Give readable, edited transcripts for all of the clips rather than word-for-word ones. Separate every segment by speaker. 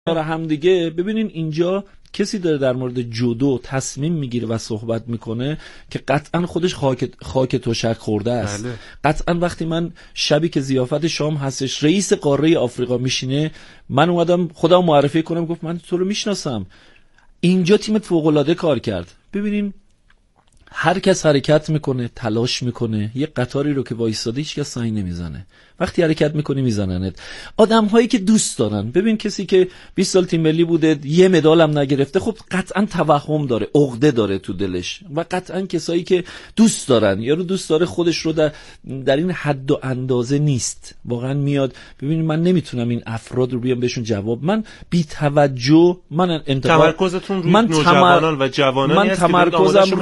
Speaker 1: هم دیگه. ببینین اینجا کسی داره در مورد جودو تصمیم میگیره و صحبت میکنه که قطعا خودش خاک تشک خورده است.
Speaker 2: بله.
Speaker 1: قطعا وقتی من شبی که ضیافت شام هستش رئیس قاره آفریقا میشینه، من اومدم خودم معرفی کنم، گفت من تو رو میشناسم، اینجا تیمت فوق العاده کار کرد. ببینین هر کس حرکت میکنه، تلاش میکنه، یه قطاری رو که وایساده هیچ کس سعی نمیزنه، وقتی حرکت میکنی میزننت. آدم هایی که دوست دارن، ببین کسی که 20 سال تیم ملی بوده یه مدال هم نگرفته، خب قطعا توهم داره، عقده داره تو دلش. و قطعا کسایی که دوست دارن، یارو دوست داره خودش رو در این حد و اندازه نیست، واقعا میاد. ببین من نمیتونم این افراد رو بیام بهشون جواب، من بی توجه، من انتقاد
Speaker 2: تمرکزتون روی نوجوانان و جوانانی است که
Speaker 1: تمرکزم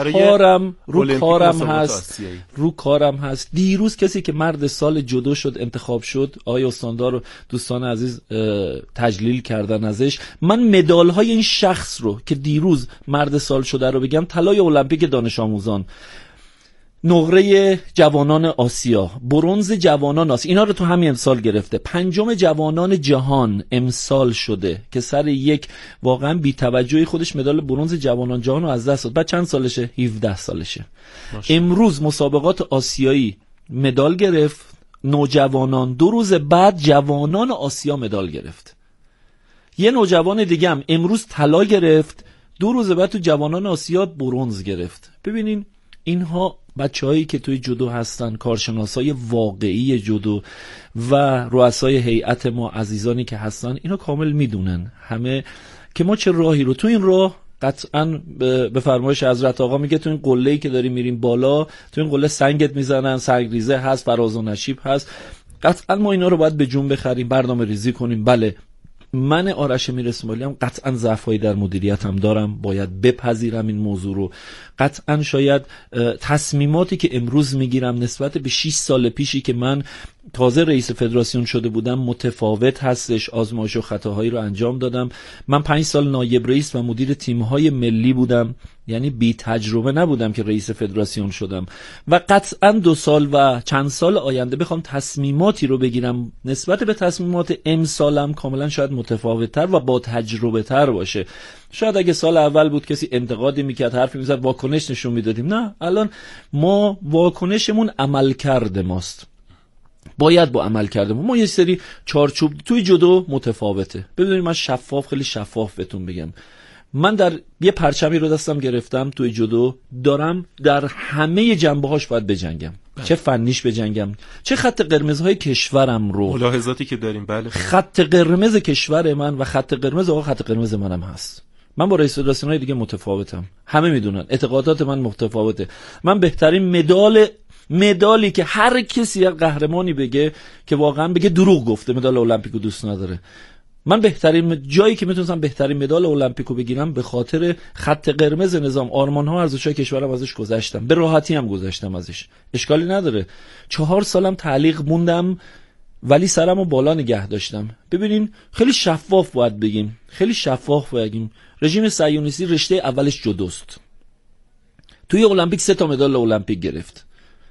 Speaker 1: رو کارم هست. دیروز کسی که مرد سال جودو شد، انتخاب شد، آقای استاندار و دوستان عزیز تجلیل کردن ازش. من مدال های این شخص رو که دیروز مرد سال شده رو بگم: طلای المپیک دانش آموزان، نقره جوانان آسیا، برنز جوانان آسیا، اینا رو تو همین امسال گرفته. 5م جوانان جهان امسال شده که سر یک واقعا بی‌توجهی خودش مدال برنز جوانان جهان رو از دست داد. بعد چند سالشه؟ 17 سالشه. امروز مسابقات آسیایی مدال گرفت نوجوانان، 2 روز بعد جوانان آسیا مدال گرفت. یه نوجوان دیگه هم امروز طلا گرفت، 2 روز بعد تو جوانان آسیا برنز گرفت. ببینین اینها بچه‌هایی که توی جودو هستن، کارشناسای واقعی جودو و رؤسای هیئت ما، عزیزانی که هستن، اینا کامل میدونن همه که ما چه راهی رو تو این راه قطعاً به فرمایش حضرت آقا میگه تو این قله‌ای که داریم میریم بالا، تو این قله سنگت میزنن، سنگریزه هست، فراز و نشیب هست، قطعاً ما اینا رو باید به جون بخریم، برنامه ریزی کنیم. بله من آرش امیر اسماعیلی هم قطعاً ضعفایی در مدیریتم دارم، باید بپذیرم این موضوع رو. قطعاً شاید تصمیماتی که امروز میگیرم نسبت به 6 سال پیشی که من تازه رئیس فدراسیون شده بودم متفاوت هستش. آزمایش و خطاهایی رو انجام دادم. من 5 سال نایب رئیس و مدیر تیم‌های ملی بودم، یعنی بی تجربه نبودم که رئیس فدراسیون شدم. و قطعاً 2 سال و چند سال آینده بخوام تصمیماتی رو بگیرم نسبت به تصمیمات امسالم کاملا شاید متفاوت‌تر و با تجربه تر باشه. شاید اگه سال اول بود کسی انتقادی میکرد، حرفی میزد، واکنش نشون میدادیم. نه، الان ما واکنشمون عمل کرده ماست، باید با عمل کرده ما یه سری چارچوب توی جودو متفاوته. ببینید من خیلی شفاف بهتون بگم، من در یه پرچمی رو دستم گرفتم توی جودو، دارم در همه جنبه‌هاش باید بجنگم. چه فنیش بجنگم، چه خط قرمزهای کشورم رو،
Speaker 2: ملاحظاتی که داریم. بله
Speaker 1: خط قرمز کشور من و خط قرمز آقا خط قرمز منم هست. من با رئیس فدراسیون‌های دیگه متفاوتم، همه میدونن، اعتقادات من متفاوته. من بهترین مدالی که هر کسی یا قهرمانی بگه که واقعا بگه دروغ گفته، مدال المپیکو دوست نداره. من بهترین جایی که میتونستم بهترین مدال المپیکو بگیرم به خاطر خط قرمز نظام آرمان‌ها، ارزش‌های کشورم ازش گذشتم، به راحتی هم گذشتم ازش، اشکالی نداره. 4 سالم تعلیق موندم ولی سرمو بالا نگه داشتم. ببینین خیلی شفاف باید بگیم، خیلی شفاف باید بگیم. رژیم صهیونیستی رشته اولش جودوست. توی المپیک 3 تا مدال المپیک گرفت.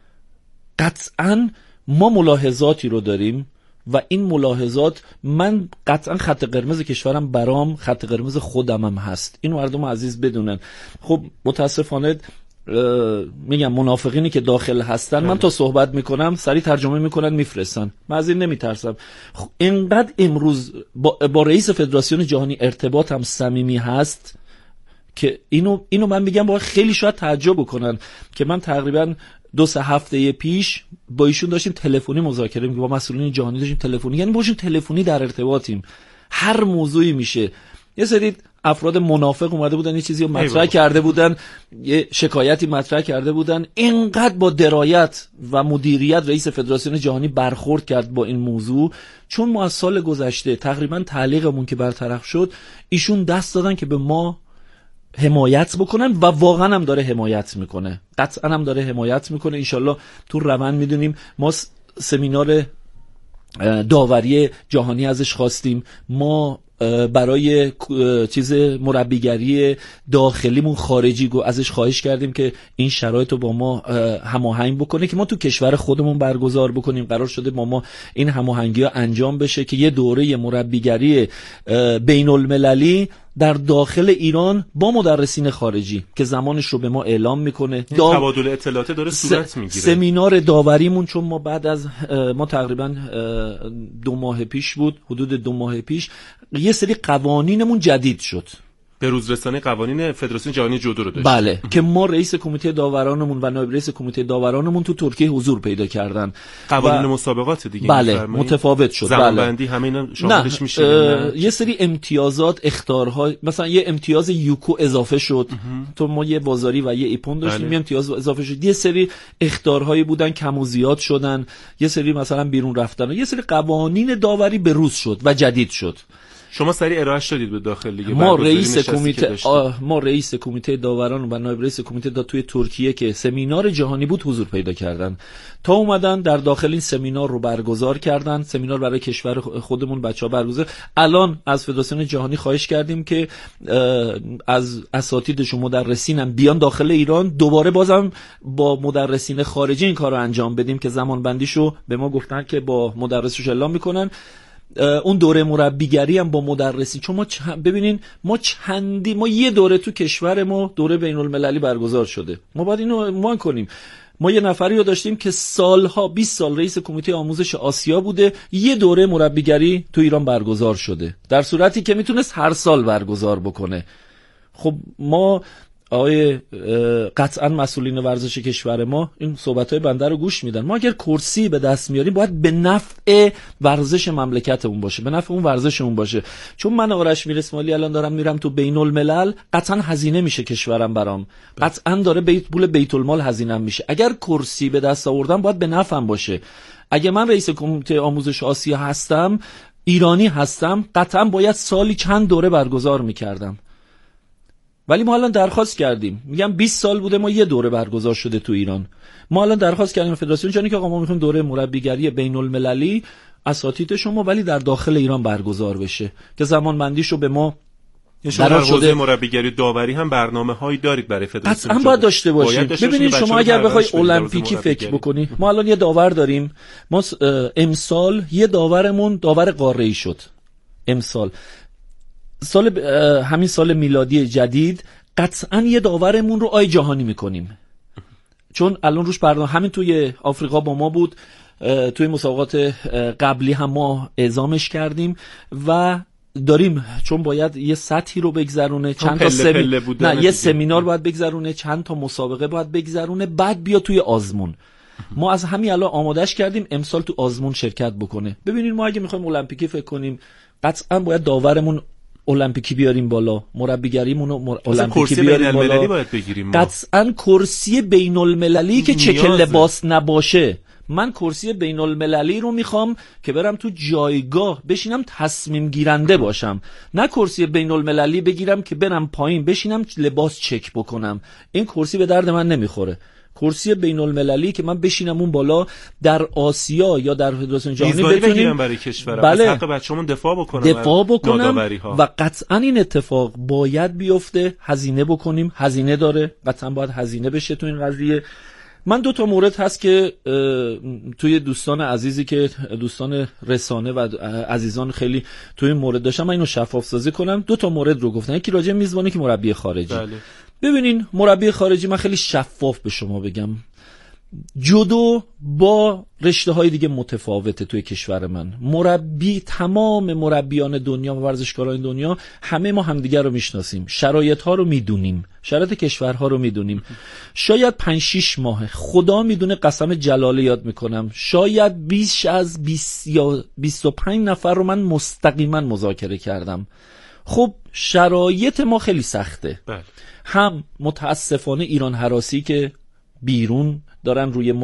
Speaker 1: قطعاً ما ملاحظاتی رو داریم و این ملاحظات، من قطعاً خط قرمز کشورم برام خط قرمز خودمم هست، این مردم عزیز بدونن. خب متاسفانه میگم منافقینی که داخل هستن، من تا صحبت میکنم سریع ترجمه میکنن میفرستن، من از این نمیترسم. خب اینقدر امروز با رئیس فدراسیون جهانی ارتباطم صمیمی هست که اینو من میگم باید خیلی شاید تعجب بکنن که من تقریبا 2-3 هفته پیش با ایشون داشتیم تلفنی مذاکره می‌کردیم، با مسئولین جهانی داشتیم تلفنی، یعنی باشون تلفنی در ارتباطیم، هر موضوعی میشه. یه سری افراد منافق اومده بودن یه چیزی رو مطرح کرده بودن، یه شکایتی مطرح کرده بودن، اینقدر با درایت و مدیریت رئیس فدراسیون جهانی برخورد کرد با این موضوع. چون ما از سال گذشته تقریبا تعلیقمون که برطرف شد، ایشون دست دادن که به ما حمایت بکنن و واقعا هم داره حمایت میکنه، قطعا هم داره حمایت میکنه. انشالله تو روند میدونیم، ما سمینار داوری جهانی ازش خواستیم، ما برای چیز مربیگری داخلیمون خارجی ازش خواهش کردیم که این شرایط رو با ما هماهنگ بکنه که ما تو کشور خودمون برگزار بکنیم. قرار شده با ما این هماهنگی ها انجام بشه که یه دوره مربیگری بین المللی در داخل ایران با مدرسین خارجی که زمانش رو به ما اعلام میکنه.
Speaker 2: تبادل اطلاعات داره صورت میگیره.
Speaker 1: سمینار داوریمون چون ما بعد از ما تقریبا 2 ماه پیش بود، حدود 2 ماه پیش یه سری قوانینمون جدید شد.
Speaker 2: به روز رسانی قوانین فدراسیون جهانی جودو رو داشت.
Speaker 1: بله که ما رئیس کمیته داورانمون و نایب رئیس کمیته داورانمون تو ترکیه حضور پیدا کردن.
Speaker 2: قوانین مسابقات دیگه
Speaker 1: بله متفاوت شد.
Speaker 2: زمانبندی همه اینا شاملش میشه.
Speaker 1: یه سری امتیازات اخطارها، مثلا یه امتیاز یوکو اضافه شد. تو ما یه بازاری و یه ایپون داشتیم، یه امتیاز اضافه شد. یه سری اخطارهایی بودن کم و زیاد شدن، یه سری مثلا بیرون رفتن، یه سری قوانین داوری به روز شد و جدید شد.
Speaker 2: شما سریع ارائهش دادید به داخل لیگ.
Speaker 1: ما رئیس کمیته داوران و نایب رئیس کمیته توی ترکیه که سمینار جهانی بود حضور پیدا کردن تا اومدن در داخل این سمینار رو برگزار کردن. سمینار برای کشور خودمون بچه‌ها برگزار. الان از فدراسیون جهانی خواهش کردیم که از اساتیدشون مدرسین هم بیان داخل ایران، دوباره بازم با مدرسین خارجی این کارو انجام بدیم که زمان بندیشو به ما گفتن که با مدرسش اعلام میکنن. اون دوره مربیگری هم با مدرسی، چون ما ببینین ما یه دوره تو کشور ما دوره بین المللی برگزار شده، ما باید اینو مان کنیم. ما یه نفری رو داشتیم که سالها 20 سال رئیس کمیته آموزش آسیا بوده، یه دوره مربیگری تو ایران برگزار شده در صورتی که میتونست هر سال برگزار بکنه. خب ما قطعا مسئولین ورزش کشور ما این صحبت‌های بنده رو گوش میدن. ما اگر کرسی به دست میاریم باید به نفع ورزش مملکتمون باشه، به نفع اون ورزشمون باشه. چون من آرش میر اسماعیلی الان دارم میرم تو بین الملل، قطعا هزینه میشه کشورم برام، قطعا داره پول بیت المال هزینه میشه. اگر کرسی به دست آوردم باید به نفعم باشه. اگه من رئیس کمیته آموزش آسیا هستم، ایرانی هستم، قطعا باید سالی چند دوره برگزار میکردم. ولی ما الان درخواست کردیم، میگم 20 سال بوده ما یه دوره برگزار شده تو ایران. ما الان درخواست کردیم فدراسیون جهانی که آقا ما میخوایم دوره مربیگری بین المللی اساتید شما ولی در داخل ایران برگزار بشه که زمان بندیشو به ما
Speaker 2: در حوزه مربیگری داوری هم برنامه‌هایی دارید برای فدراسیون؟
Speaker 1: قطعا باید داشته باشیم. ببینید شما اگر بخوای المپیکی فکر بکنی، ما الان یه داور داریم، ما امسال یه داورمون داور قاره‌ای شد. امسال همین سال میلادی جدید قطعا یه داورمون رو آی جهانی میکنیم، چون الان روش برنامه همین توی آفریقا با ما بود، توی مسابقات قبلی هم ما اعزامش کردیم و داریم، چون باید یه سطحی رو بگذرونه، چند تا یه سمینار باید بگذرونه، چند تا مسابقه باید بگذرونه، بعد بیا توی آزمون. ما از همین الان آمادهش کردیم امسال تو آزمون شرکت بکنه. ببینید ما اگه میخوایم المپیکی فکر کنیم، قطعا باید داورمون المپیکی بیاریم بالا، مربیگریمون رو المپیکی بیاریم بالا،
Speaker 2: باید بگیریم.
Speaker 1: قطعا کرسی بین المللی که چکل لباس نباشه. من کرسی بین المللی رو میخوام که برم تو جایگاه بشینم تصمیم گیرنده باشم، نه کرسی بین المللی بگیرم که برم پایین بشینم لباس چک بکنم. این کرسی به درد من نمیخوره. کرسی بین المللی که من بشینم اون بالا در آسیا یا در فدراسیون جهانی
Speaker 2: بتونیم برای کشورم
Speaker 1: بله.
Speaker 2: از حق بچه‌مون دفاع بکنم
Speaker 1: و قطعا این اتفاق باید بیفته. هزینه بکنیم، هزینه داره، قطعا باید هزینه بشه تو این قضیه. من 2 تا مورد هست که توی دوستان عزیزی که دوستان رسانه و عزیزان خیلی توی این مورد داشتم، من اینو شفاف سازی کنم. 2 تا مورد رو گفتن، یکی راجع میزبانی که مربی خارجی.
Speaker 2: بله.
Speaker 1: ببینین مربی خارجی، من خیلی شفاف به شما بگم، جودو با رشته های دیگه متفاوته توی کشور من. تمام مربیان دنیا و ورزشکاران دنیا همه ما همدیگر رو میشناسیم، شرایط ها رو میدونیم، شرایط کشورها رو میدونیم. شاید 5-6 ماه، خدا میدونه، قسم جلاله یاد میکنم، شاید بیش از 20 یا 25 نفر رو من مستقیما مذاکره کردم. خب شرایط ما خیلی سخته. هم متاسفانه ایران هراسی که بیرون دارن روی ما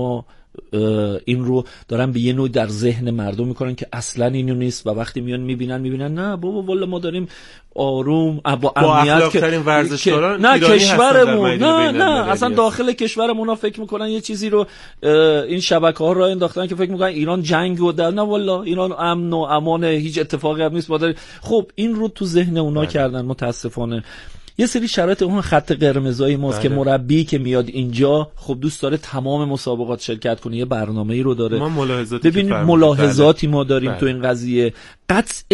Speaker 1: این رو دارن به یه نوع در ذهن مردم میکنن که اصلا اینو نیست و وقتی میان میبینن نه بابا والا ما داریم آروم با امنیت که نه کشورمون نه اصلا داخل کشورمون فکر میکنن یه چیزی رو این شبکه‌ها راه انداختن که فکر میکنن ایران جنگ و نه والا ایران امن و امان، هیچ اتفاقی هم نیست. خب این رو تو ذهن اونا کردن. متاسفانه یه سری شرایط اون خط قرمزای ماست که مربی که میاد اینجا خب دوست داره تمام مسابقات شرکت کنه، یه برنامه‌ای رو داره.
Speaker 2: ما
Speaker 1: ببینید ملاحظاتی ما داریم تو این قضیه. قطع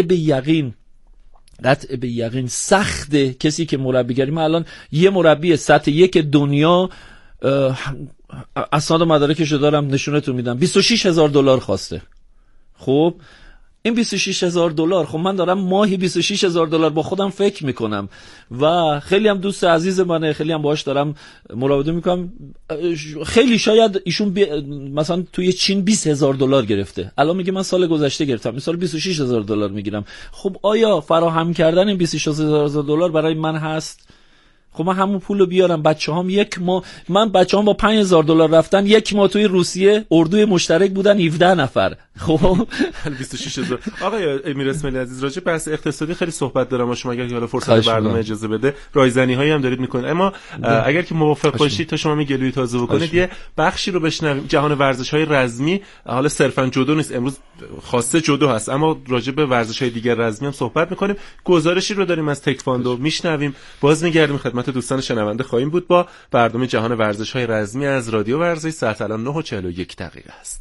Speaker 1: به یقین سخته کسی که مربیگری. من الان یه مربی سطح 1 دنیا اسناد و مدارکشو دارم نشونتون میدم، $26,000 خواسته. خب این $26,000 خب من دارم ماهی $26,000 با خودم فکر میکنم و خیلی هم دوست عزیز منه، خیلی هم باهاش دارم مراوده میکنم. خیلی شاید ایشون مثلا توی چین $20,000 گرفته، الان میگه من سال گذشته گرفتم، این سال $26,000 میگیرم. خب آیا فراهم کردن این $26,000 برای من هست؟ خب من همون پولو بیارم بچه‌هام یک ماه، من بچه‌هام با $5,000 رفتن، یک ماه توی روسیه اردوی مشترک بودن 17 نفر. خب
Speaker 2: 26,000. آقای امیر اسماعیلی عزیز راجع به بحث اقتصادی خیلی صحبت دارم با شما، اگر حالا فرصت برنامه اجازه بده رایزنی‌هایی هم دارید میکنید، اما اگر که موافق باشید تا شما میگلوی تازه بکنید یه بخشی رو بشنویم. جهان ورزش‌های رزمی حالا صرفاً جودو نیست، امروز خاصه جودو هست، اما راجع به ورزش‌های دیگر رزمی هم صحبت میکنیم. گزارشی رو داریم از تکواندو میشنویم، باز میگردیم خدمت دوستان شنونده خواهیم بود با برنامه جهان ورزش‌های رزمی از رادیو ورزش. ساعت الان 9:41 است.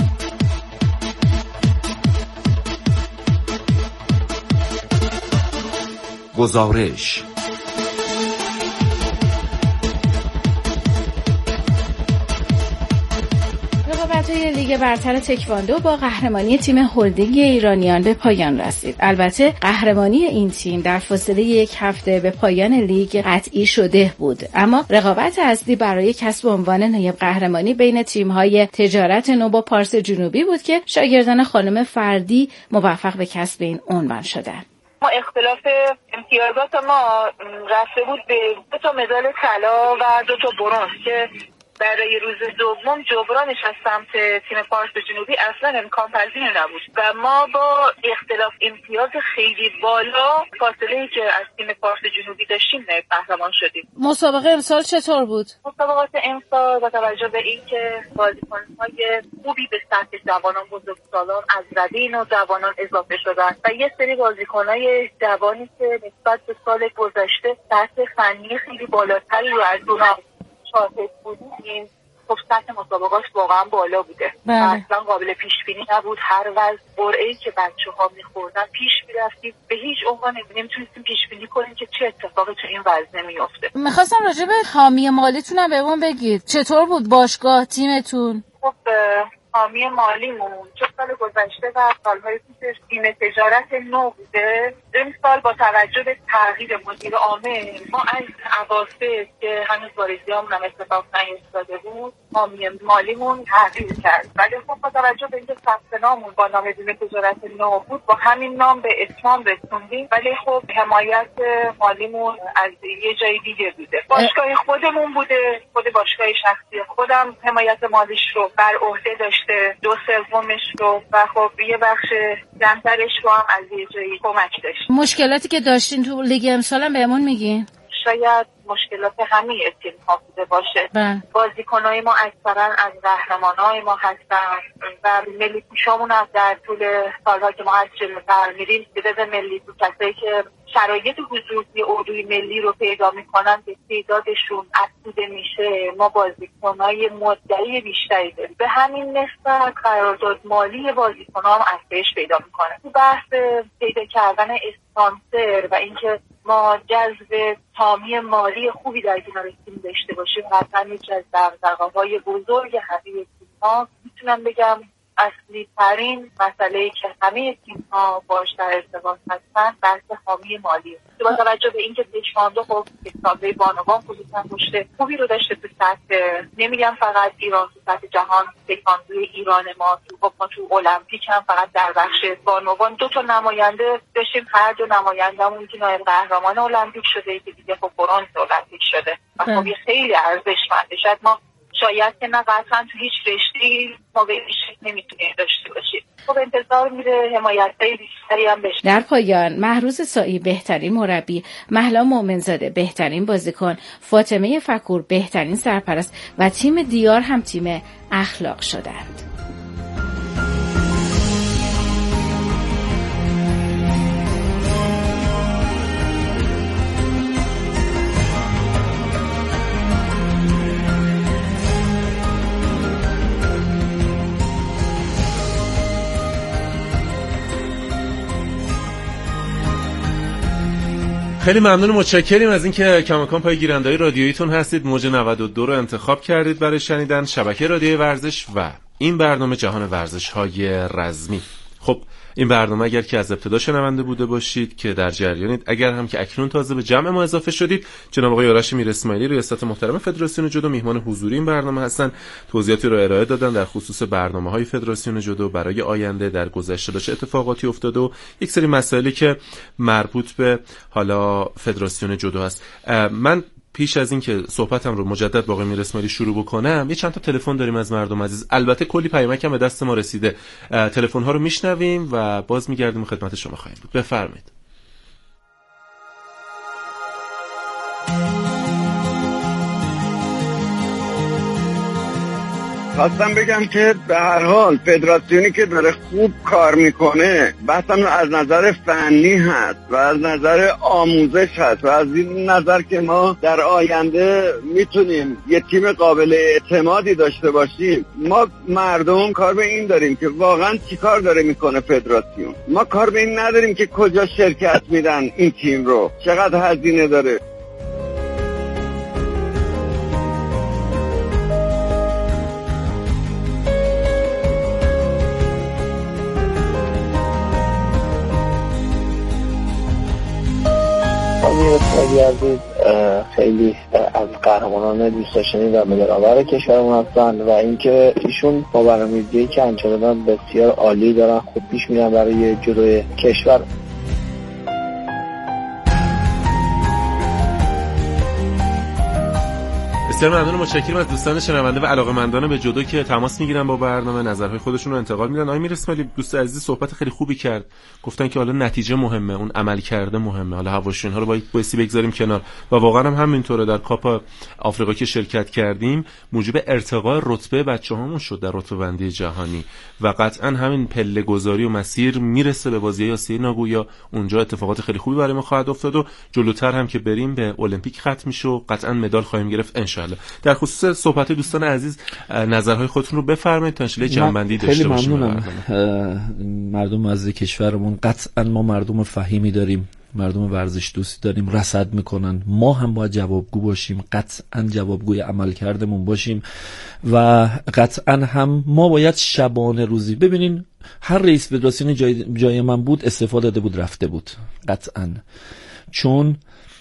Speaker 3: گزارش
Speaker 4: رقابت‌های لیگ برتر تکواندو با قهرمانی تیم هلدینگ ایرانیان به پایان رسید. البته قهرمانی این تیم در فاصله یک هفته به پایان لیگ قطعی شده بود، اما رقابت اصلی برای کسب عنوان نایب قهرمانی بین تیم‌های تجارت نو با پارس جنوبی بود که شاگردان خانم فردی موفق به کسب این عنوان شدند.
Speaker 5: ما اختلاف امتیازات ما رفته بود به 2 مدال طلا و 2 برنز که برای روز دوم جبرانش از سمت تیم پارس جنوبی اصلا امکان پذیر نبود و ما با اختلاف امتیاز خیلی بالا فاصله‌ای که از تیم پارس جنوبی داشتیم نایب قهرمان شدیم.
Speaker 4: مسابقه امسال چطور بود؟
Speaker 5: مسابقات امسال با توجه به اینکه بازیکن‌های خوبی به سطح جوانان بزرگسالان از رده نوجوانان اضافه شدن و یه سری بازیکن‌های جوانی که نسبت به سال گذشته سطح فنی خیلی بالاتری رو از اونها شاهد بودیم، خب سطح مسابقات واقعا بالا بوده. اصلا قابل پیش بینی نبود. هر وضع قرعه‌ای که بچه‌ها می‌خوردن پیش می‌رفتیم، به هیچ عنوان نمی‌تونستیم پیش بینی کنیم که چه اتفاقی تو این وضع می‌افته.
Speaker 4: می‌خواستم راجع به حامی مالیتون هم بهمون بگید. چطور بود باشگاه تیمتون؟
Speaker 5: خب حامی مالیمون چه سال گذشته و سال‌های پیشش تیم تجارت نو بوده. این سال با توجه به تغییر مدیر عامل ما از اواسط که هنوز واردیامون هم اتفاق نیفتاده بود حامی مالیمون تغییر کرد، ولی خب با توجه به اینکه ثبت ناممون با نام تیم تجارت نو بود با همین نام به اتمام رسوندیم، ولی خب حمایت مالیمون از یه جای دیگه بوده. باشگاه خودمون بوده، خود باشگاه شخصی خودم حمایت مالیش رو بر عهده داشته، 2/3 رو و خب یه بخش کمترش رو هم از یه جایی کمک داشت.
Speaker 4: مشکلاتی که داشتین تو لیگ امسال هم بهمون میگین؟
Speaker 5: شاید مشکلات همه تیم‌ها بوده باشه. بازیکن‌های ما اکثرا از قهرمان‌های ما هستن و ملی پوشامون هم در طول سال‌ها که ما از جلوتر میریم به ملی پوش کسایی که شرایط حضوری اردوی ملی رو پیدا میکنن که تعدادشون افزوده میشه. ما بازیکن‌های مدعی بیشتری داریم، به همین نسبت قرارداد مالی بازیکن‌ها هم افزایش پیدا میکنه. تو بحث پیدا کردن اسپانسر و اینکه ما جذب تامین مالی خوبی در کنار تیم داشته باشیم قطعا یکی از دغدغه‌های بزرگ همه تیم‌ها، میتونم بگم اصلی ترین مسئله‌ای که همه تیم‌ها باهاش در ارتباط هستن بحث حامی مالی. با توجه به اینکه تکواندو خب حسابه بانوان خصوصا پشت خوبی رو داشته تو سطح، نمیگم فقط ایران، تو سطح جهان تکواندوی ایران ما تو المپیک هم فقت در بخش بانوان 2 نماینده داشتیم، هر 2 نماینده‌مون که نایب قهرمان المپیک شده که دیگه خب برنز المپیک شده و خب خیلی ارزشمنده. شاید که نه قطعا تو هیچ رشته‌ای ما به این شکل نمیتونیم داشته باشیم. خب انتظار میره حمایت‌های بیشتری هم بشه.
Speaker 4: در پایان مهروز سائی بهترین مربی، مهلا مومنزاده بهترین بازیکن، فاطمه فکور بهترین سرپرست و تیم دیار هم تیم اخلاق شدند.
Speaker 2: خیلی ممنون و متشکریم از اینکه کماکان پای گیرنده‌های رادیوییتون هستید. موج 92 رو انتخاب کردید برای شنیدن شبکه رادیوی ورزش و این برنامه جهان ورزش‌های رزمی. خب این برنامه اگر که از ابتدا شنونده بوده باشید که در جریانید، اگر هم که اکنون تازه به جمع ما اضافه شدید، جناب آقای آرش میر اسماعیلی ریاست محترم فدراسیون جودو میهمان حضوری این برنامه هستن. توضیحاتی رو ارائه دادن در خصوص برنامه‌های فدراسیون جودو برای آینده، در گذشته چه اتفاقاتی افتاده و یک سری مسائلی که مربوط به حالا فدراسیون جودو هست. من پیش از این که صحبتم رو مجدد با آقای میر اسماعیلی شروع بکنم، یه چند تا تلفن داریم از مردم عزیز. البته کلی پیامک هم به دست ما رسیده. تلفن ها رو میشنویم و باز میگردیم و خدمت شما خواهیم بود. بفرمایید.
Speaker 6: خواستم بگم که به هر حال فدراسیونی که داره خوب کار میکنه، بحثم از نظر فنی هست و از نظر آموزش هست و از این نظر که ما در آینده میتونیم یه تیم قابل اعتمادی داشته باشیم. ما مردم کار به این داریم که واقعا چی کار داره میکنه فدراسیون. ما کار به این نداریم که کجا شرکت میدن این تیم رو، چقدر هزینه داره.
Speaker 7: خیلی از قهرمانان دوست داشتنی و مدال‌آور کشورمون هستن و اینکه ایشون با برنامه‌ریزی که انجام دادن بسیار عالی دارن، خوب پیش میرن برای جلوی کشور.
Speaker 2: بسیار ممنون و متشکرم از دوستان شنونده و علاقه‌مندان به جودو که تماس میگیرن با برنامه، نظرهای خودشون رو انتقال میدن. آقای میر اسماعیلی دوست عزیز صحبت خیلی خوبی کرد، گفتن که حالا نتیجه مهمه، اون عمل کرده مهمه، حالا هواشیون ها رو باید بگذاریم کنار و واقعا هم همینطوره. در کاپ آفریقا که شرکت کردیم موجب ارتقاء رتبه بچه‌هامون شد در رتبه بندی جهانی و قطعا همین پله گذاری و مسیر میرسه به بازی آسیای ناگویا. اونجا اتفاقات خیلی خوبی برای ما خواهد افتاد و جلوتر هم که بریم به المپیک ختم میشه و قطعا مدال خواهیم گرفت ان شاء الله. در خصوص صحبت دوستان عزیز نظرهای خودتون رو بفرمایید تا انشالله جنبندی داشته باشیم.
Speaker 1: خیلی ممنونم. مردم عزیز کشورمون قطعا ما مردم فهیمی داریم، مردم ورزش دوستی داریم، رصد میکنن. ما هم باید جوابگو باشیم، قطعا جوابگوی عملکردمون باشیم و قطعا هم ما باید شبانه روزی ببینین. هر رئیس فدراسیون جای من بود استفاده داده بود رفته بود قطعا، چون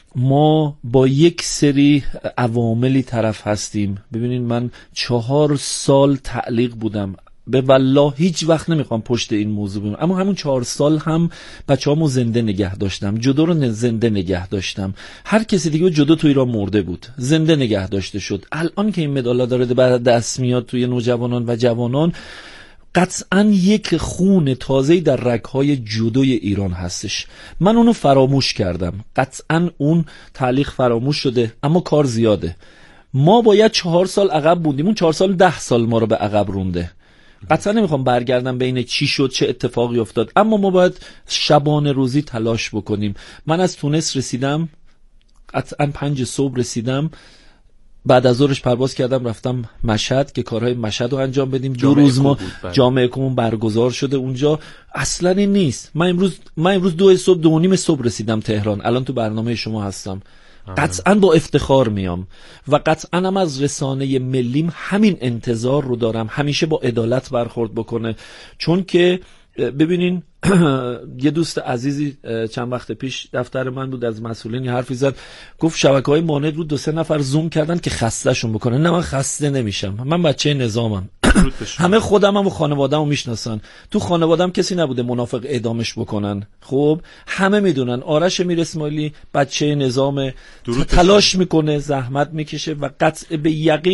Speaker 1: ما با یک سری عواملی طرف هستیم. ببینین من 4 سال تعلیق بودم، به والله هیچ وقت نمیخوام پشت این موضوع بمونم، اما همون 4 سال هم بچه‌هامو زنده نگه داشتم، جودو رو زنده نگه داشتم. هر کسی دیگه جودو تو ایران مرده بود، زنده نگه داشته شد. الان که این مدالا داره بعد دست میاد توی نوجوانان و جوانان، قطعاً یک خون تازه‌ای در رگ‌های جودوی ایران هستش. من اونو فراموش کردم، قطعاً اون تعلیق فراموش شده، اما کار زیاده. ما باید 4 سال عقب بودیم، اون 4 سال 10 سال ما رو به عقب رونده. قطعاً نمیخوام برگردم بین چی شد چه اتفاقی افتاد، اما ما باید شبانه روزی تلاش بکنیم. من از تونس رسیدم، قطعاً 5 صبح رسیدم، بعد از ظهرش پرواز کردم رفتم مشهد که کارهای مشهد رو انجام بدیم. 2 روز ما جامعه کمون برگزار شده اونجا. اصلا این نیست. من امروز 2 صبح 2:30 صبح رسیدم تهران، الان تو برنامه شما هستم. قطعا با افتخار میام و قطعا هم از رسانه ملیم همین انتظار رو دارم، همیشه با عدالت برخورد بکنه. چون که ببینین یه دوست عزیزی چند وقت پیش دفتر من بود، از مسئولین حرفی زد، گفت شبکه‌های ماند رو 2-3 نفر زوم کردن که خسته‌شون بکنه. نه، من خسته نمیشم، من بچه نظامم. همه خودمم و خانواده‌مو میشناسن، تو خانواده‌ام کسی نبوده منافق اعدامش بکنن. خب همه میدونن آرش میر اسماعیلی بچه نظام، تلاش میکنه، زحمت میکشه و قطع به یقین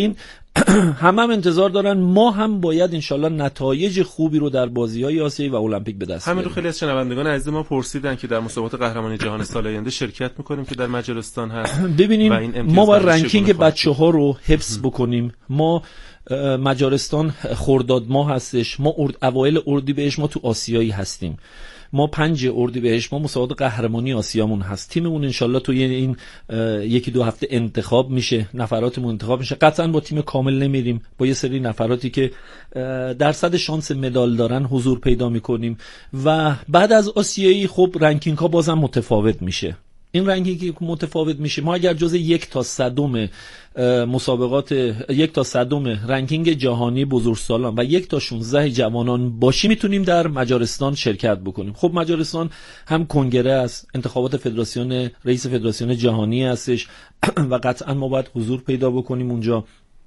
Speaker 1: همه هم انتظار دارن، ما هم باید انشالله نتایج خوبی رو در بازی‌های آسیایی و المپیک به دست بیاریم.
Speaker 2: همین رو خیلی از شنوندگان عزیز ما پرسیدن که در مسابقات قهرمانی جهان سال آینده شرکت می‌کنیم که در مجارستان هست.
Speaker 1: ببینین ما با رنکینگ بچه‌ها رو حفظ بکنیم. ما مجارستان خرداد ماه هستش، ما اوایل اردیبهشت ما تو آسیایی هستیم، ما 5 اردیبهشت ما مسابقات قهرمانی آسیامون هست. تیممون انشالله توی این 1-2 هفته انتخاب میشه، نفراتمون انتخاب میشه. قطعا با تیم کامل نمیریم، با یه سری نفراتی که درصد شانس مدال دارن حضور پیدا میکنیم و بعد از آسیایی خب رنکینگ ها بازم متفاوت میشه. این رنکینگ متفاوت میشه. ما اگر جز 1 تا 100 مسابقات 1 تا 100 رنکینگ جهانی بزرگسالان و 1 تا 16 جوانان باشیم میتونیم در مجارستان شرکت بکنیم. خب مجارستان هم کنگره است، انتخابات فدراسیون رئیس فدراسیون جهانی هستش و قطعا ما باید حضور پیدا بکنیم اونجا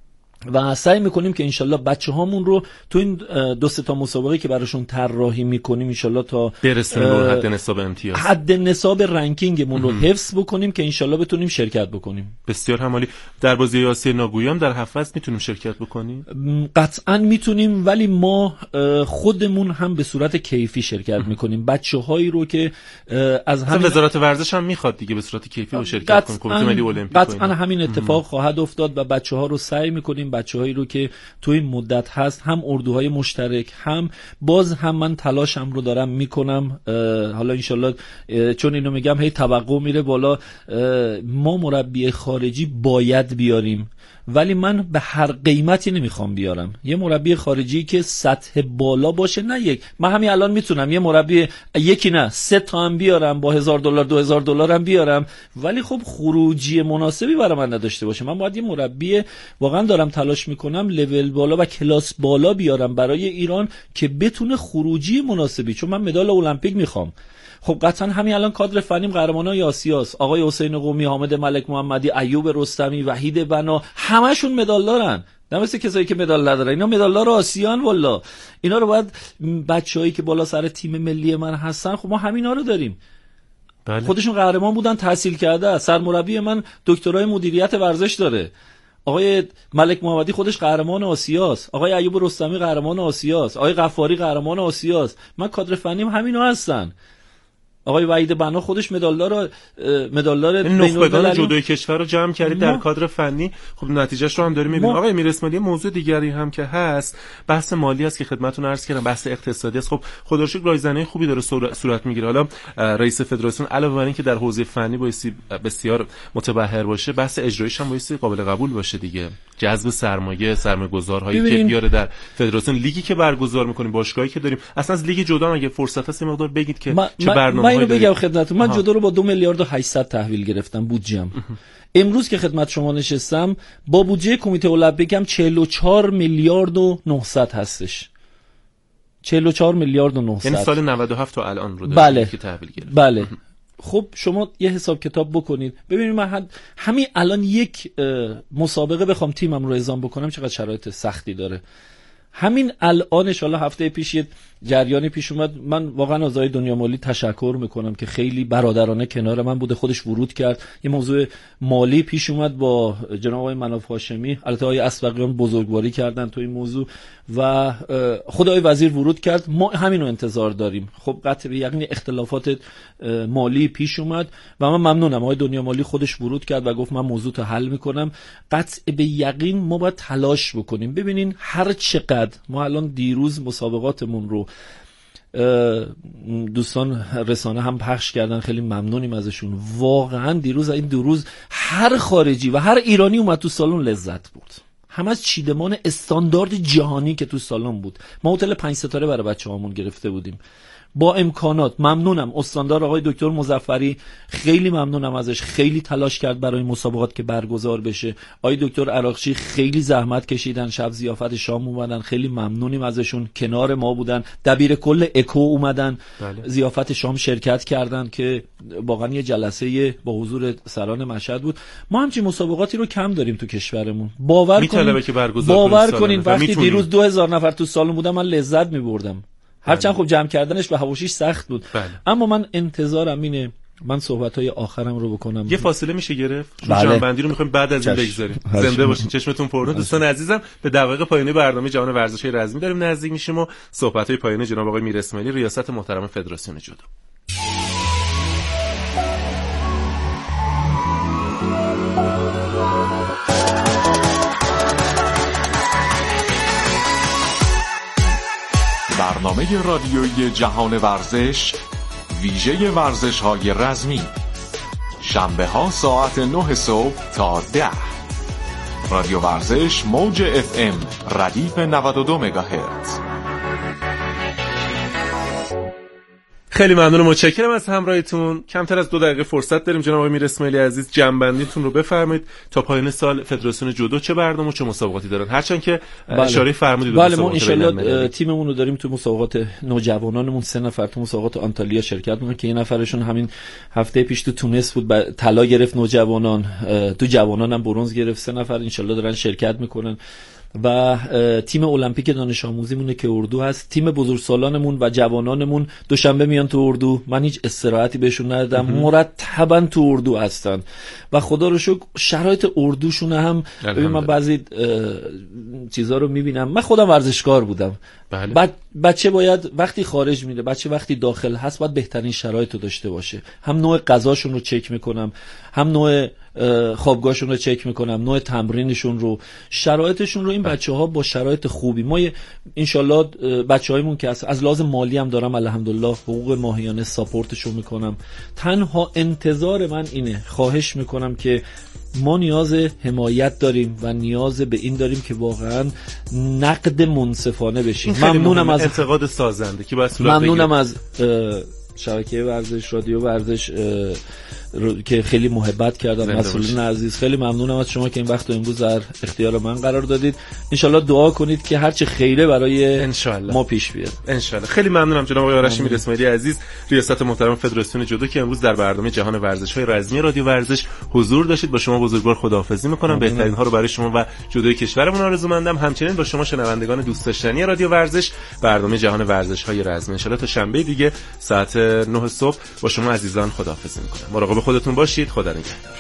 Speaker 1: و سعی میکنیم که انشالله بچه هامون رو تو این 2-3 تا مسابقه که براشون طراحی میکنیم انشالله تا
Speaker 2: برسیم به حد نصاب امتیاز،
Speaker 1: حد نصاب رنکینگمون رو حفظ بکنیم که انشالله بتونیم شرکت بکنیم.
Speaker 2: بسیار همالی. در بازی آسیای ناگویی هم در حفظ میتونیم شرکت بکنیم؟
Speaker 1: قطعا میتونیم، ولی ما خودمون هم به صورت کیفی شرکت میکنیم. بچه‌هایی رو که از همین
Speaker 2: وزارت ورزش هم میخواد دیگه به صورت کیفی رو شرکت کنیم. کمیته ملی المپیک
Speaker 1: قطعا همین اتفاق خواهد افتاد و بچه‌ها رو سعی میکنیم، بچه‌هایی رو که تو این مدت هست، هم اردوهای مشترک هم من تلاشم رو دارم میکنم. حالا انشالله چون اینو میگم هی توقع میره بالا، ما مربی خارجی باید بیاریم، ولی من به هر قیمتی نمیخوام بیارم. یه مربی خارجی که سطح بالا باشه، نه یک. من همین الان میتونم یه مربی یکی نه 3 تا هم بیارم، با $1000 $2000 هم بیارم، ولی خب خروجی مناسبی برای من نداشته باشه. من باید یه مربی واقعا دارم تلاش میکنم لول بالا و کلاس بالا بیارم برای ایران که بتونه خروجی مناسبی، چون من مدال المپیک میخوام. خب قطعا همین الان کادر فنیم قهرمانای آسیاست، آقای حسین قومی، حامد ملک محمدی، ایوب رستمی، وحید بنا، همشون مدال دارن. نه مثل کسایی که مدال ندارن، اینا مدالدار آسیان. والا اینا رو باید بچه‌هایی که بالا سر تیم ملی من هستن، خب ما همینا رو داریم.
Speaker 2: بله.
Speaker 1: خودشون قهرمان بودن، تحصیل کرده. سرمربی من دکترای مدیریت ورزش داره. آقای ملک محمدی خودش قهرمان آسیاست، آقای ایوب رستمی قهرمان آسیاست، آقای غفاری قهرمان آسیاست. من کادر فنیم همینا هستن. آقای وحید بنا خودش مدالدار
Speaker 2: نخبگان جودوی کشور رو جمع کردید در کادر فنی. خب نتیجهش رو هم داریم می‌بینیم. آقای امیر اسماعیلی، موضوع دیگری هم که هست بحث مالی است که خدمتتون عرض کردم، بحث اقتصادی است. خب خدا رو شکر رایزنی خوبی داره صورت میگیره. حالا رئیس فدراسیون علاوه بر این که در حوزه فنی بایستی بسیار متبحر باشه، بحث اجراییش هم بایستی قابل قبول باشه دیگه. جذب سرمایه‌گذارهایی که بیاره در فدراسیون، لیگی که برگزار می‌کنیم، باشگاهی که داریم. اصلا از لیگ جدا اگه فرصت هست مقدار بگید که چه برنامه‌ای
Speaker 1: اینو بگم خدمتتون. من جودو رو با 2 میلیارد و 800 تحویل گرفتم بودجه‌ام. امروز که خدمت شما نشستم با بودجه کمیته المپیک هم 44 میلیارد و 900 هستش. 44 میلیارد و 900.
Speaker 2: یعنی سال 97 تا الان رو دارید که تحویل گرفت.
Speaker 1: بله. خب شما یه حساب کتاب بکنید ببینید من همین الان یک مسابقه بخوام تیمم رو اعزام بکنم چقدر شرایط سختی داره. همین الان ان شاءالله هفته پیش یه جریانی پیش اومد. من واقعا از آقای دنیا مالی تشکر میکنم که خیلی برادرانه کنار من بوده، خودش ورود کرد. یه موضوع مالی پیش اومد با جناب آقای مناف هاشمی، البته آقای اسبقیان بزرگواری کردن تو این موضوع و خود آقای وزیر ورود کرد. ما همین رو انتظار داریم. خب قطع به یقین اختلافات مالی پیش اومد و من ممنونم آقای دنیا مالی خودش ورود کرد و گفت من موضوع رو حل میکنم. قطع به یقین ما باید تلاش بکنیم. ببینین هر چقدر ما الان دیروز مسابقاتمون رو دوستان رسانه هم پخش کردن، خیلی ممنونیم ازشون. واقعا دیروز هر خارجی و هر ایرانی اومد تو سالن لذت برد. هم از چیدمان استاندارد جهانی که تو سالن بود. ما هتل 5 ستاره برای بچه‌هامون گرفته بودیم با امکانات. ممنونم استاندار آقای دکتر مظفری، خیلی ممنونم ازش، خیلی تلاش کرد برای مسابقات که برگزار بشه. آقای دکتر عراقچی خیلی زحمت کشیدن، شب ضیافت شام اومدن، خیلی ممنونیم ازشون، کنار ما بودن. دبیر کل اکو اومدن ضیافت شام شرکت کردن که واقعا یه جلسه با حضور سران مشهد بود. ما همچین مسابقاتی رو کم داریم تو کشورمون. باور کنین وقتی دیروز 2000 نفر تو سالن بودن من لذت می‌بردم. هرچند خب جمع کردنش به هواشیش سخت بود. اما من انتظارم اینه من صحبت‌های آخرم رو بکنم.
Speaker 2: یه فاصله میشه گرفت؟
Speaker 1: بله.
Speaker 2: جنبندی رو می‌خوایم بعد از این بگذاریم. زنده باشین، چشمتون پر نور. دوستان عزیزم، به دقایق پایانی برنامه جهان ورزش‌های رزمی داریم نزدیک میشیم و صحبت‌های پایانی جناب آقای میر اسماعیلی، ریاست محترم فدراسیون جودو.
Speaker 3: برنامه رادیویی جهان ورزش، ویژه ورزش‌های رزمی، شنبه ها ساعت 9 صبح تا 10. رادیو ورزش موج FM ردیف 92 مگاهرتز.
Speaker 2: خیلی ممنون و متشکرم از همراهیتون. کمتر از 2 دقیقه فرصت داریم. جناب آقای میر اسماعیلی عزیز، جنبندیتون رو بفرمایید. تا پایان سال فدراسیون جودو چه برنامه و چه مسابقاتی دارن؟ هرچند که اشاره فرمودید.
Speaker 1: بله، ما ان شاءالله تیممون رو داریم تو مسابقات نوجوانانمون 3 نفر تو مسابقات آنتالیا شرکت می‌کنن که یه نفرشون همین هفته پیش تو تونس بود، طلا گرفت نوجوانان، تو جوانان هم برنز گرفت. 3 نفر ان شاءالله دارن شرکت می‌کنن و تیم المپیک دانش آموزیمونه که اردو هست. تیم بزرگسالانمون و جوانانمون دوشنبه میان تو اردو، من هیچ استراحتی بهشون ندادم، مرتبا تو اردو هستن و خدا رو شکر شرایط اردوشون هم. من بعضی چیزا رو میبینم، من خودم ورزشکار بودم.
Speaker 2: بله.
Speaker 1: بچه باید وقتی خارج میره، بچه وقتی داخل هست باید بهترین شرایط رو داشته باشه. هم نوع غذاشون رو چک میکنم، هم نوع خوابگاهشون رو چک میکنم، نوع تمرینشون رو، شرایطشون رو. این بچه‌ها با شرایط خوبی، ما انشالله بچه‌هایمون که از لحاظ مالی هم دارم الحمدلله حقوق ماهیانه ساپورتشون میکنم. تنها انتظار من اینه، خواهش میکنم که ما نیاز حمایت داریم و نیاز به این داریم که واقعا نقد منصفانه بشیم.
Speaker 2: ممنونم از انتقاد سازنده که باید صورت بگیره.
Speaker 1: ممنونم از شبکه ورزش، رادیو ورزش که خیلی محبت کردن، مسئولین عزیز، خیلی ممنونم از شما که این وقت و امروز در اختیار من قرار دادید. انشالله دعا کنید که هرچه خیره برای ما پیش بیاد
Speaker 2: انشالله. خیلی ممنونم جناب آقای آرش میر اسماعیلی عزیز، ریاست محترم فدراسیون جودو که امروز در برنامه جهان ورزش‌های رزمی رادیو ورزش حضور داشتید. با شما بزرگوار خداحافظی می‌کنم. بهترین ها رو برای شما و جودوی کشورمون آرزومندم. همچنین با شما شنوندگان دوست داشتنی رادیو ورزش، برنامه جهان ورزش‌های رزمی انشالله تا شنبه دیگه ساعت 9 صبح با شما عزیزان خداحافظی می‌کنم. مراقب خودتون باشید. خدا نگهدار.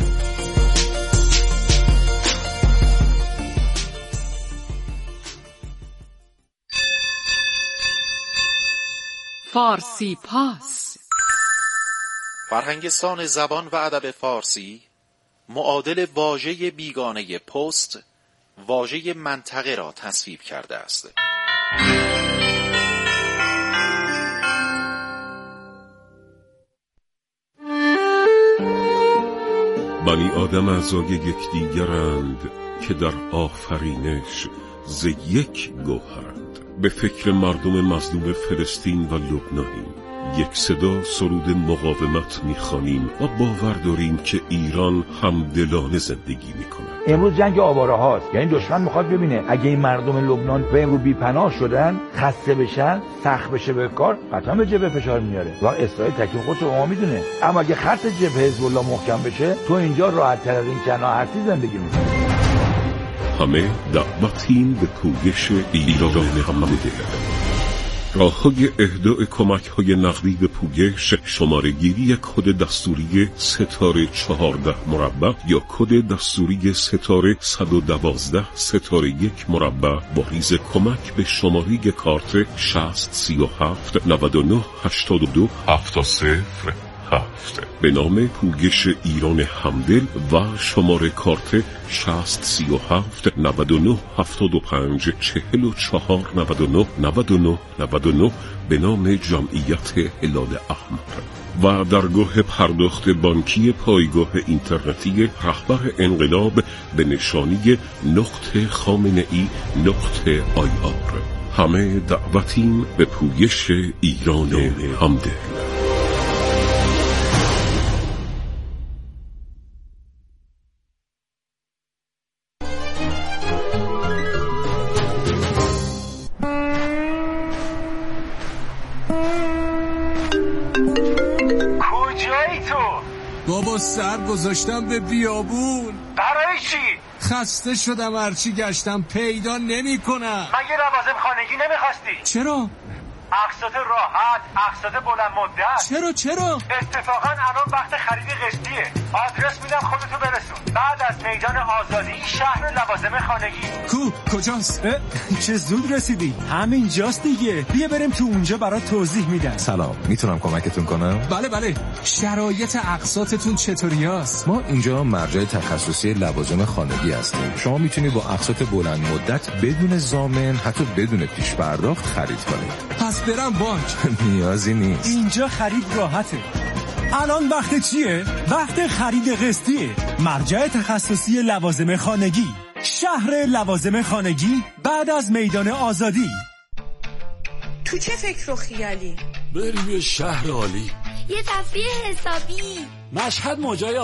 Speaker 8: فارسی پاس.
Speaker 9: فرهنگستان زبان و ادب فارسی معادل واژه بیگانه پست، واژه منطقه را تصویب کرده است.
Speaker 10: بنی آدم اعضای یکدیگرند که در آفرینش ز یک گوهرند. به فکر مردم مظلوم فلسطین و لبنانیم، یک صدا سرود مقاومت میخوانیم و باور داریم که ایران همدلانه زندگی میکنه.
Speaker 11: امروز جنگ آواره هاست، یعنی دشمن میخواد ببینه اگه این مردم لبنان به امروز بی‌پناه شدن، خسته بشن، سخت بشه به کار، قطعا به جبهه فشار میاره و اسرائیل تکلیف خودش رو میدونه. اما اگه خط جبهه حزب الله محکم بشه، تو اینجا راحت تر از این کناحتی زندگی میکنی.
Speaker 10: همه دعوتیم به پویش ایران همده. راه‌های اهدای کمک‌های نقدی به پویش، شماره‌گیری کد دستوری ستاره 14 مربع یا کد دستوری ستاره 112 ستاره 1 مربع با ریز کمک به شماره کارت 6037 99 82 70 به نام پویش ایران همدل و شماره کارت 6037 99 75 44 99 99 99 به نام جمعیت هلال احمر و درگاه پرداخت بانکی پایگاه اینترنتی رهبر انقلاب به نشانی نقطه خامنه‌ای نقطه IR. همه دعوتیم به پویش ایران همدل.
Speaker 12: بابا سر گذاشتم به بیابون.
Speaker 13: برای چی؟
Speaker 12: خسته شدم، هرچی گشتم پیدا نمی کنم.
Speaker 13: مگه لوازم خانگی نمیخواستی؟
Speaker 12: چرا؟
Speaker 8: اقساط راحت، اقساط بلند مدت.
Speaker 12: چرا؟
Speaker 8: اتفاقا الان وقت خرید قسطیه. آدرس میدم خودتو برسون. بعد از میدان آزادی شهر لوازم خانگی.
Speaker 12: کجاست؟ چه زود رسیدی. همینجاست دیگه. بیا بریم تو اونجا برات توضیح میدم.
Speaker 13: سلام، میتونم کمکتون کنم؟
Speaker 12: بله. شرایط اقساطتون چطوریاست؟
Speaker 13: ما اینجا مرجع تخصصی لوازم خانگی هستیم. شما میتونید با اقساط بلند مدت بدون ضامن، حتی بدون پیش پرداخت خرید کنید.
Speaker 12: پس برم بانک؟
Speaker 13: نیازی نیست.
Speaker 12: اینجا خرید راحته. الان وقت چیه؟ وقت خرید قسطیه. مرجع تخصصی لوازم خانگی، شهر لوازم خانگی، بعد از میدان آزادی.
Speaker 14: تو چه فکر و خیالی؟
Speaker 1: بریم یه شهر عالی،
Speaker 14: یه تفریح حسابی،
Speaker 1: مشهد مجای